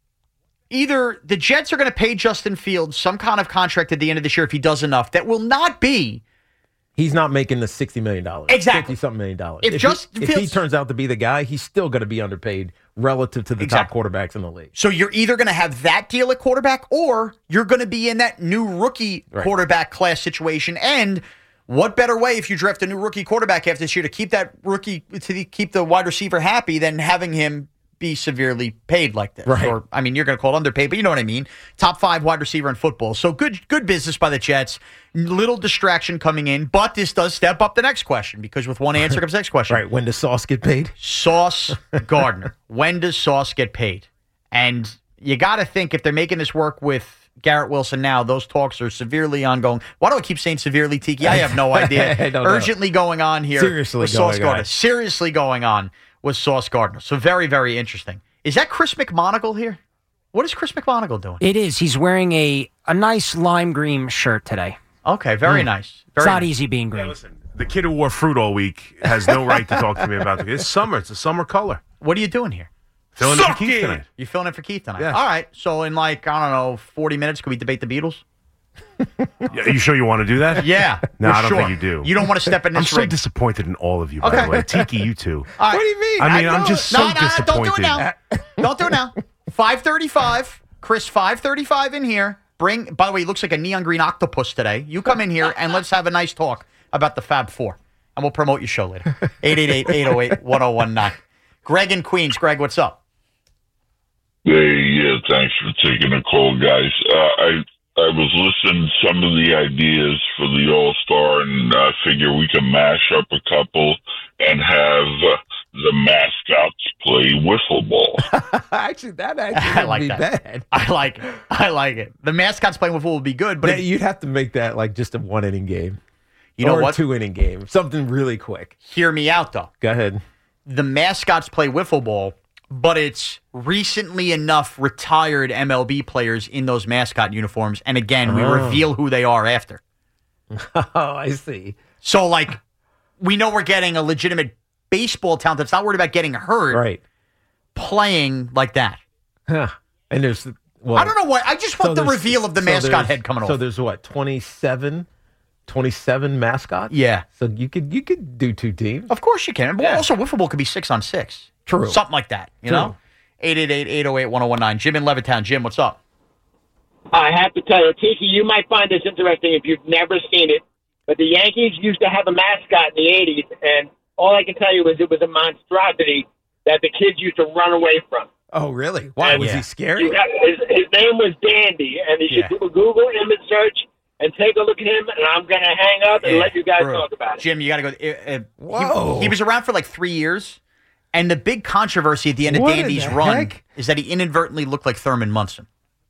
either the Jets are going to pay Justin Fields some kind of contract at the end of this year if he does enough that will not be. He's not making the $60 million. Exactly. $50-something million. If he turns out to be the guy, he's still going to be underpaid relative to the top quarterbacks in the league. So you're either going to have that deal at quarterback or you're going to be in that new rookie quarterback class situation. And what better way if you draft a new rookie quarterback after this year to keep that rookie, to keep the wide receiver happy than having him be severely paid like this? Right. Or, I mean, you're going to call it underpaid, but you know what I mean. Top 5 wide receiver in football. So good business by the Jets. Little distraction coming in, but this does step up the next question because with one answer comes the next question. Right. When does Sauce get paid? Sauce Gardner. When does Sauce get paid? And you got to think if they're making this work with Garrett Wilson now, those talks are severely ongoing. Why do I keep saying severely, Tiki? I have no idea. Urgently going on here. Seriously with Sauce Gardner. Seriously going on with Sauce Gardner. So very, very interesting. Is that Chris McMonagle here? What is Chris McMonagle doing? It is. He's wearing a nice lime green shirt today. Okay, very nice. It's not easy being green. Yeah, listen, the kid who wore fruit all week has no right to talk to me about it. It's summer. It's a summer color. What are you doing here? Filling in for Keith tonight. You filling in for Keith tonight? Yes. All right. So in 40 minutes, can we debate the Beatles? Are you sure you want to do that? Yeah. No, I don't think you do. You don't want to step in this I'm so ring. disappointed in all of you, by the way. Tiki, you too. All right. What do you mean? I mean, I'm just so disappointed. Don't do it now. Don't do it now. 5:35. Chris, 5:35 in here. By the way, he looks like a neon green octopus today. You come in here and let's have a nice talk about the Fab Four. And we'll promote your show later. 888-808-1019. Greg in Queens. Greg, what's up? Hey, thanks for taking the call, guys. I was listening to some of the ideas for the All-Star and figure we can mash up a couple and have the mascots play wiffle ball. Actually, that I like would be that. bad. I like it. The mascots playing wiffle would be good, but You'd have to make that like just a 1-inning game. You know or what? a 2-inning game. Something really quick. Hear me out, though. Go ahead. The mascots play wiffle ball, but it's recently enough retired MLB players in those mascot uniforms. And again, we reveal who they are after. Oh, I see. So, like, we know we're getting a legitimate baseball talent that's not worried about getting hurt. Right. Playing like that. Huh. And there's, well, I don't know what. I just want the reveal of the mascot head coming off. So there's what, 27 mascots? Yeah. So you could do 2 teams. Of course you can. Well, also, wiffle ball could be 6-on-6. True. Something like that, you know? 888-808-1019. Jim in Levittown. Jim, what's up? I have to tell you, Tiki, you might find this interesting if you've never seen it, but the Yankees used to have a mascot in the 80s, and all I can tell you is it was a monstrosity that the kids used to run away from. Oh, really? Why? Was he scary? His name was Dandy, and you should do a Google image search and take a look at him, and I'm going to hang up and let you guys talk about it. Jim, you got to go. Whoa. He was around for like 3 years, and the big controversy at the end of What in Dandy's the run heck? is that he inadvertently looked like Thurman Munson.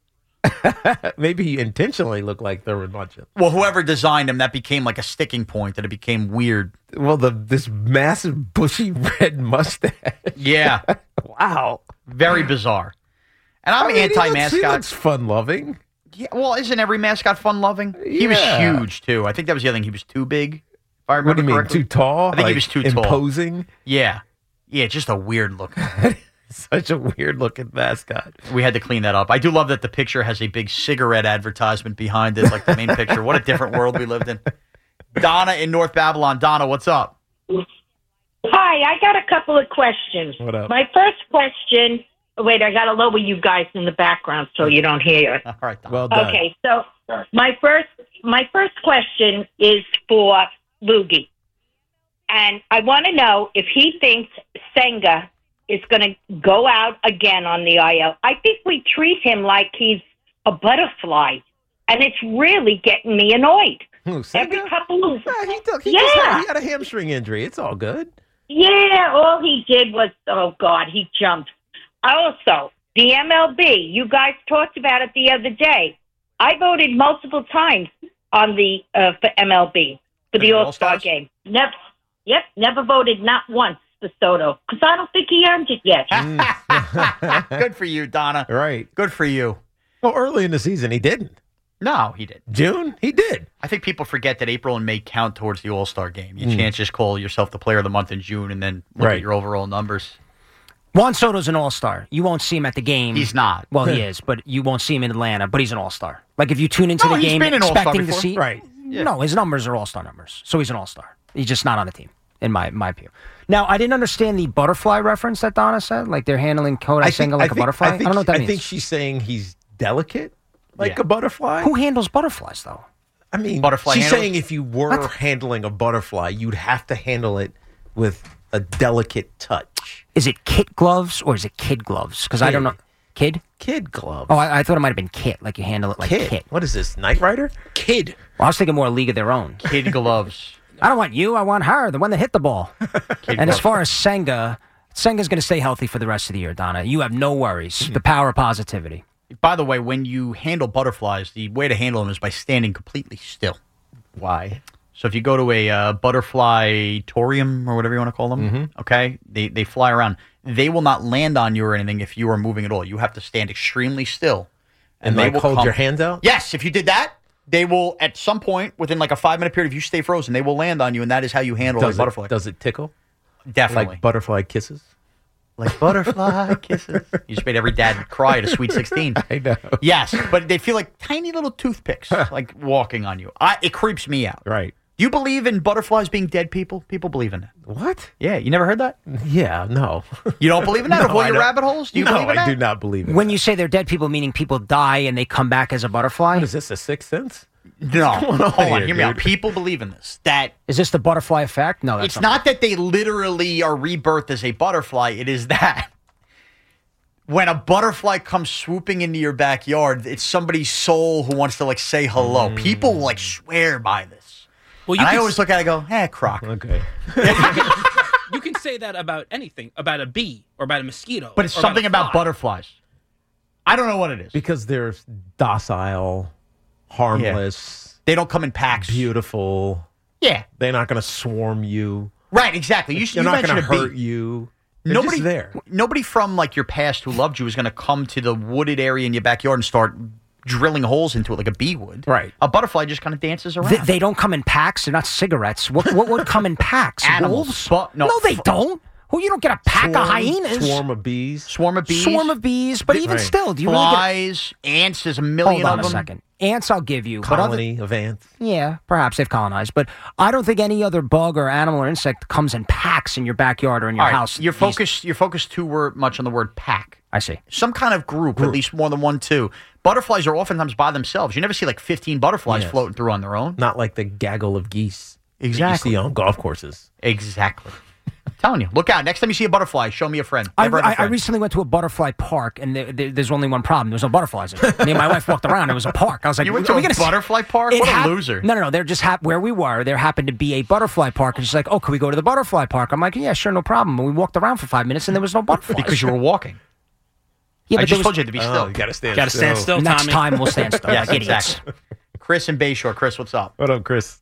Maybe he intentionally looked like Thurman Munson. Well, whoever designed him, that became like a sticking point, that it became weird. Well, this massive bushy red mustache. Yeah. Wow. Very bizarre. And I'm He anti-mascot. looks fun-loving. Yeah, well, isn't every mascot fun-loving? He was huge, too. I think that was the other thing. He was too big, if I remember What do you mean, correctly. too tall? I think he Like, was too tall. imposing? Yeah. Yeah, just a weird look. Such a weird-looking mascot. We had to clean that up. I do love that the picture has a big cigarette advertisement behind it, like the main picture. What a different world we lived in. Donna in North Babylon. Donna, what's up? Hi, I got a couple of questions. What up? My first question. Wait, I got to lower you guys in the background so you don't hear it. All right, Donna. Well done. Okay, so my first question is for Loogie, and I want to know if he thinks Senga is going to go out again on the IL. I think we treat him like he's a butterfly, and it's really getting me annoyed. Who, Senga? Every couple of He had a hamstring injury. It's all good. Yeah, all he did was, oh, God, he jumped. Also, the MLB, you guys talked about it the other day. I voted multiple times on the for MLB, for the All-Star game. Never voted, not once, for Soto, because I don't think he earned it yet. Good for you, Donna. Right. Good for you. Well, early in the season, he didn't. No, he did. June, he did. I think people forget that April and May count towards the All-Star game. You can't just call yourself the player of the month in June and then look at your overall numbers. Juan Soto's an all-star. You won't see him at the game. He's not. Well, he is, but you won't see him in Atlanta, but he's an all-star. Like, if you tune into the he's game been an all-star expecting to before. see... Right. Yeah. No, his numbers are all-star numbers, so he's an all-star. He's just not on the team, in my view. Now, I didn't understand the butterfly reference that Donna said. Like, they're handling Kodai Senga like a butterfly. I don't know what that means. I think she's saying he's delicate, like a butterfly. Who handles butterflies, though? I mean, Butterfly she's handlers? saying if you were handling a butterfly, you'd have to handle it with a delicate touch. Is it kit gloves or is it kid gloves? Because I don't know. Kid? Kid gloves. Oh, I thought it might have been kit, like you handle it like kit. What is this, Knight Rider? Kid. Well, I was thinking more a League of Their Own. Kid gloves. I don't want you. I want her, the one that hit the ball. And as far as Senga's going to stay healthy for the rest of the year, Donna. You have no worries. The power of positivity. By the way, when you handle butterflies, the way to handle them is by standing completely still. Why? So if you go to a butterfly-torium or whatever you want to call them, okay, they fly around. They will not land on you or anything if you are moving at all. You have to stand extremely still. And they like will hold come. your hands out? Yes, if you did that, they will, at some point, within like a 5-minute period, if you stay frozen, they will land on you, and that is how you handle a butterfly. Does it tickle? Definitely. Like butterfly kisses? Like butterfly kisses. You just made every dad cry at a Sweet 16. I know. Yes, but they feel like tiny little toothpicks, like walking on you. It creeps me out. Right. Do you believe in butterflies being dead people? People believe in it. What? Yeah, you never heard that? Yeah, no. You don't believe in that? No, Avoid I your don't. rabbit holes? Do you believe in that? I do not believe in When you say they're dead people, meaning people die and they come back as a butterfly? What is this, a sixth sense? No. What's going on Hold on, here, hear me out. dude? People believe in this. That Is this the butterfly effect? No, that's it's not that they literally are rebirthed as a butterfly. It is that when a butterfly comes swooping into your backyard, it's somebody's soul who wants to like say hello. People like swear by this. Well, And I always look at it and go, crock. Okay. you can say that about anything, about a bee or about a mosquito. But it's or something about about butterflies. I don't know what it is. Because they're docile, harmless. They don't come in packs. Beautiful. Yeah. They're not going to swarm you. Right, exactly. They're not going to hurt you. They're Nobody just there. Nobody from like your past who loved you is going to come to the wooded area in your backyard and start drilling holes into it like a bee would. Right. A butterfly just kind of dances around. They don't come in packs. They're not cigarettes. What would come in packs? Animals. Wolves? No, they don't. Well, you don't get a pack of hyenas. Swarm of bees. Swarm of bees. Swarm of bees. But even still, do you Flies, really get ants, there's a million Hold on of them. a second. Ants, I'll give you. Colony of ants. Yeah, perhaps they've colonized. But I don't think any other bug or animal or insect comes in packs in your backyard or in your All right, house. You're focused too much on the word pack. I see. Some kind of group, at least more than one, two. Butterflies are oftentimes by themselves. You never see like 15 butterflies Yes. floating through on their own. Not like the gaggle of geese Exactly. that you see on golf courses. Exactly. I'm telling you, look out. Next time you see a butterfly, show me a friend. I Never have a friend. recently went to a butterfly park, and there's only one problem. There's no butterflies in it. Me and my wife walked around. It was a park. I was like, You went to "Are we a gonna see-" butterfly park? It What a hap- loser. No. They're just where we were. There happened to be a butterfly park, and she's like, "Oh, can we go to the butterfly park?" I'm like, "Yeah, sure, no problem." And we walked around for 5 minutes, and there was no butterflies Because you were walking. Yeah, I but just there told was- you to be still. You got to stand Gotta stand still, Next Tommy. time we'll stand still. Yes, like idiots. exactly. Chris in Bayshore. Chris, what's up? What up, Chris?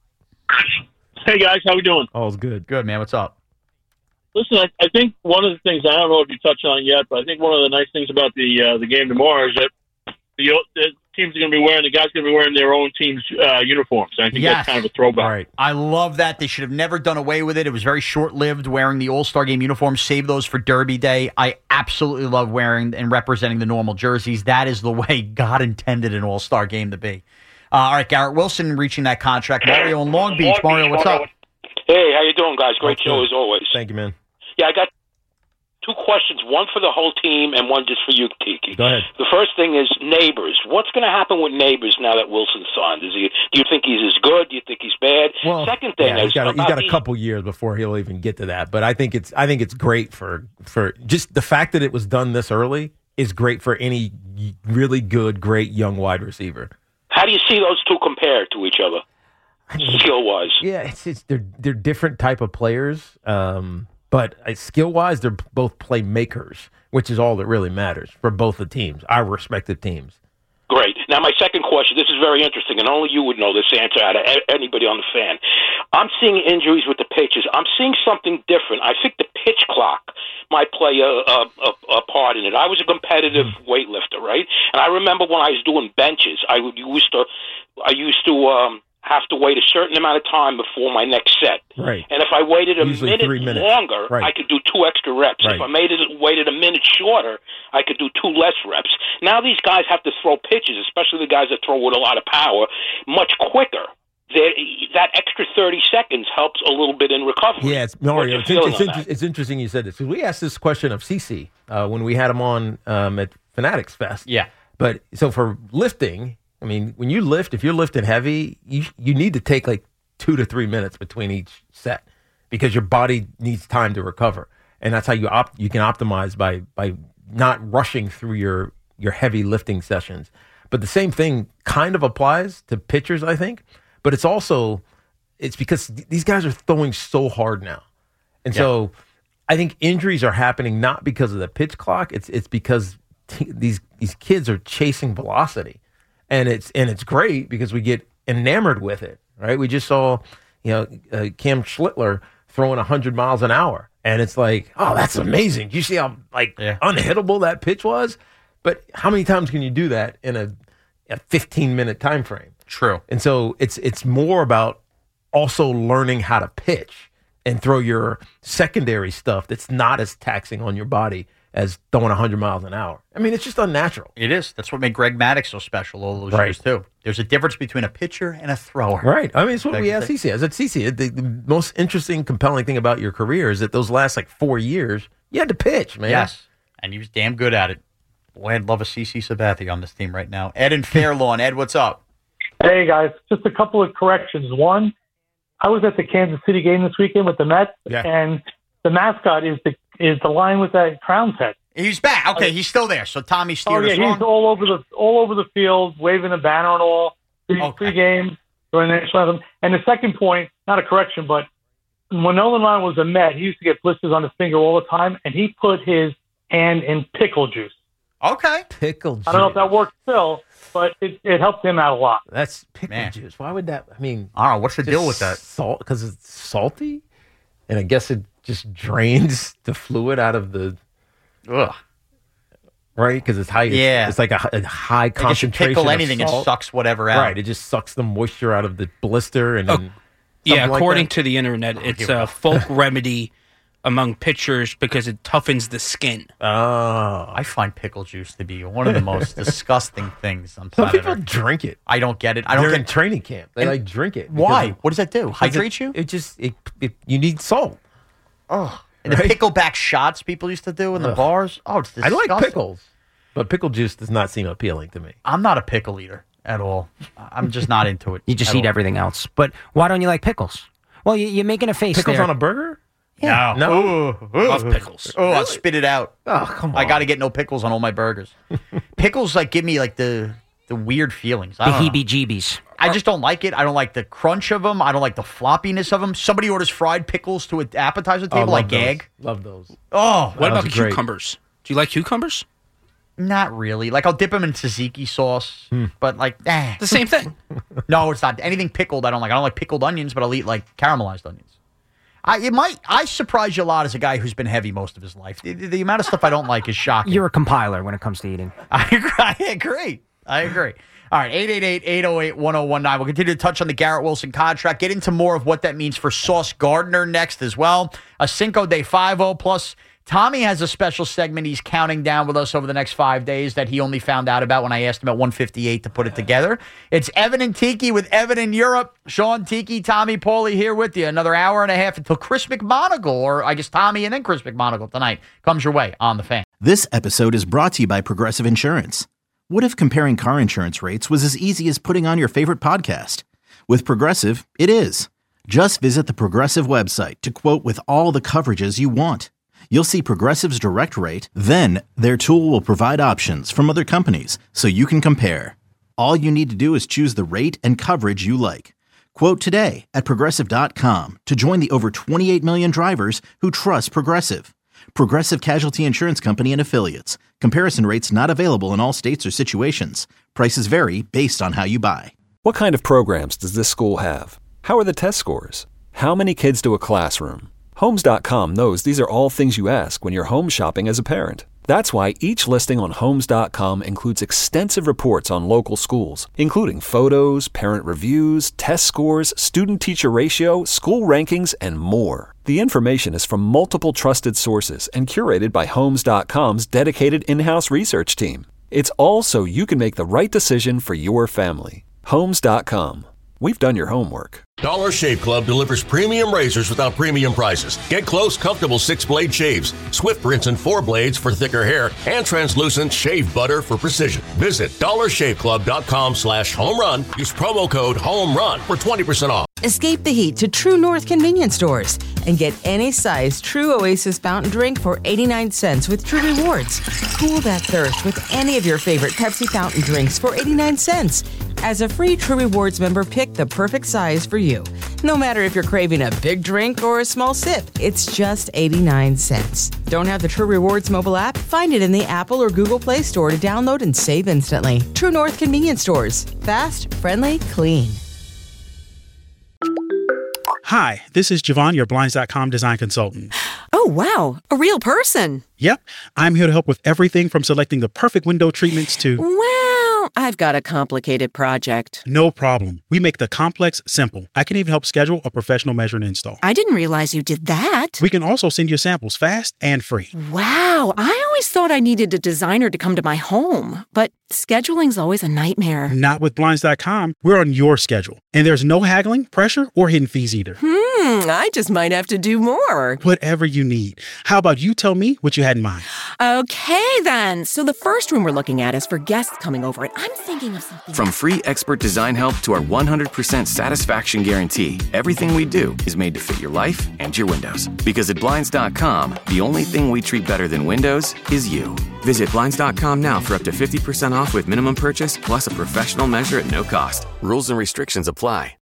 Hey guys, how we doing? All's good. Good, man. What's up? Listen, I think one of the things, I don't know if you touched on it yet, but I think one of the nice things about the game tomorrow is that the teams are going to be wearing, the guys are going to be wearing their own team's uniforms. And I think that's kind of a throwback. Right. I love that. They should have never done away with it. It was very short-lived wearing the All-Star Game uniforms. Save those for Derby Day. I absolutely love wearing and representing the normal jerseys. That is the way God intended an All-Star Game to be. All right, Garrett Wilson reaching that contract. Mario in Long Beach. Mario, what's up? Hey, how you doing, guys? Great show as always. Thank you, man. Yeah, I got two questions, one for the whole team and one just for you, Tiki. Go ahead. The first thing is Neighbors. What's going to happen with Neighbors now that Wilson's signed? Do you think he's as good? Do you think he's bad? Second thing he's is got a couple years before he'll even get to that. But I think it's great for just the fact that it was done this early is great for any really good, great young wide receiver. How do you see those two compared to each other, skill-wise? Yeah, they're different type of players. But skill-wise, they're both playmakers, which is all that really matters for both the teams, our respective teams. Great. Now, my second question, this is very interesting, and only you would know this answer out of anybody on the fan. I'm seeing injuries with the pitches. I'm seeing something different. I think the pitch clock might play a part in it. I was a competitive weightlifter, right? And I remember when I was doing benches, I used to have to wait a certain amount of time before my next set. Right. And if I waited Usually 3 minutes. longer, Right. I could do 2 extra reps. Right. If I waited a minute shorter, I could do 2 less reps. Now these guys have to throw pitches, especially the guys that throw with a lot of power, much quicker. That extra 30 seconds helps a little bit in recovery. Yeah, Mario. What's your feeling on that? It's interesting you said this. We asked this question of CeCe when we had him on at Fanatics Fest. Yeah. But so for lifting, I mean, when you lift, if you're lifting heavy, you need to take like 2 to 3 minutes between each set because your body needs time to recover, and that's how you can optimize by not rushing through your heavy lifting sessions. But the same thing kind of applies to pitchers, I think. But it's because these guys are throwing so hard now, and so I think injuries are happening not because of the pitch clock. It's because these kids are chasing velocity. And it's great because we get enamored with it, right? We just saw, Cam Schlittler throwing 100 miles an hour, and it's like, oh, that's amazing. Do you see how unhittable that pitch was? But how many times can you do that in a 15-minute time frame? True. And so it's more about also learning how to pitch and throw your secondary stuff that's not as taxing on your body as throwing 100 miles an hour. I mean, it's just unnatural. It is. That's what made Greg Maddux so special all those years, too. There's a difference between a pitcher and a thrower. Right. I mean, it's what we asked CeCe. I said, CeCe, the most interesting, compelling thing about your career is that those last, 4 years, you had to pitch, man. Yes. And he was damn good at it. Boy, I'd love a CeCe Sabathia on this team right now. Ed in Fairlawn. Ed, what's up? Hey, guys. Just a couple of corrections. One, I was at the Kansas City game this weekend with the Mets, and the mascot is the lion with that crown's head. He's back. Okay, he's still there. So Tommy steered us wrong. He's all over the field, waving the banner and all. Three games during the national anthem. And the second point, not a correction, but when Nolan Ryan was a Met, he used to get blisters on his finger all the time, and he put his hand in pickle juice. Okay. Pickle juice. I don't know if that works still, but it helped him out a lot. That's pickle juice. Why would that? I mean, I don't know. What's the deal with that? Salt, because it's salty, and I guess it just drains the fluid out of the. Ugh. Right, because it's high. It's like a high concentration. Pickle anything, of salt. it sucks whatever out. Right, it just sucks the moisture out of the blister, and then according like to the internet, it's a folk remedy among pitchers because it toughens the skin. Oh, I find pickle juice to be one of the most disgusting things on Some planet people Earth. drink it. I don't get it. I don't They're get in training camp. They like drink it. Why? What does that do? Hydrate you? It just you need salt. Oh, and the pickleback shots people used to do in the bars. Oh, it's I disgusting. like pickles, but pickle juice does not seem appealing to me. I'm not a pickle eater at all. I'm just not into it. You just at eat all. everything else. But why don't you like pickles? Well, you're making a face Pickles there. on a burger? Yeah. No. Love pickles. Oh, I'll spit it out. Oh, come on. I got to get no pickles on all my burgers. Pickles give me the weird feelings. The I don't know. heebie-jeebies. I just don't like it. I don't like the crunch of them. I don't like the floppiness of them. Somebody orders fried pickles to an appetizer table, I gag. Love those. Oh, What about great. cucumbers? Do you like cucumbers? not really. Like I'll dip them in tzatziki sauce, but the same thing. No, it's not. Anything pickled, I don't like. I don't like pickled onions, but I'll eat like caramelized onions. I surprise you a lot as a guy who's been heavy most of his life. The amount of stuff I don't like is shocking. You're a compiler when it comes to eating. I agree. All right, 888-808-1019. We'll continue to touch on the Garrett Wilson contract, get into more of what that means for Sauce Gardner next as well. A Cinco de 5-0 plus. Tommy has a special segment he's counting down with us over the next 5 days that he only found out about when I asked him at 1:58 to put it together. It's Evan and Tiki with Evan in Europe. Sean, Tiki, Tommy, Paulie here with you. Another hour and a half until Chris McMonagle, or I guess Tommy and then Chris McMonagle tonight, comes your way on The Fan. This episode is brought to you by Progressive Insurance. What if comparing car insurance rates was as easy as putting on your favorite podcast? With Progressive, it is. Just visit the Progressive website to quote with all the coverages you want. You'll see Progressive's direct rate, then their tool will provide options from other companies so you can compare. All you need to do is choose the rate and coverage you like. Quote today at Progressive.com to join the over 28 million drivers who trust Progressive. Progressive Casualty Insurance Company and Affiliates. Comparison rates not available in all states or situations. Prices vary based on how you buy. What kind of programs does this school have? How are the test scores? How many kids do a classroom? Homes.com knows these are all things you ask when you're home shopping as a parent. That's why each listing on Homes.com includes extensive reports on local schools, including photos, parent reviews, test scores, student-teacher ratio, school rankings, and more. The information is from multiple trusted sources and curated by Homes.com's dedicated in-house research team. It's all so you can make the right decision for your family. Homes.com. We've done your homework. Dollar Shave Club delivers premium razors without premium prices. Get close, comfortable 6-blade shaves, swift rinse and 4 blades for thicker hair, and translucent shave butter for precision. Visit dollarshaveclub.com/homerun. Use promo code HOMERUN for 20% off. Escape the heat to True North convenience stores and get any size True Oasis fountain drink for 89 cents with True Rewards. Cool that thirst with any of your favorite Pepsi fountain drinks for 89 cents. As a free True Rewards member, pick the perfect size for you. No matter if you're craving a big drink or a small sip, it's just 89 cents. Don't have the True Rewards mobile app? Find it in the Apple or Google Play Store to download and save instantly. True North convenience stores. Fast, friendly, clean. Hi, this is Javon, your Blinds.com design consultant. Oh, wow. A real person. Yep. I'm here to help with everything from selecting the perfect window treatments to... Well, I've got a complicated project. No problem. We make the complex simple. I can even help schedule a professional measure and install. I didn't realize you did that. We can also send you samples fast and free. Wow. I always thought I needed a designer to come to my home, but scheduling's always a nightmare. Not with Blinds.com. We're on your schedule. And there's no haggling, pressure, or hidden fees either. I just might have to do more. Whatever you need. How about you tell me what you had in mind? Okay, then. So the first room we're looking at is for guests coming over, and I'm thinking of something. From free expert design help to our 100% satisfaction guarantee, everything we do is made to fit your life and your windows. Because at Blinds.com, the only thing we treat better than windows is you. Visit Blinds.com now for up to 50% off with minimum purchase plus a professional measure at no cost. Rules and restrictions apply.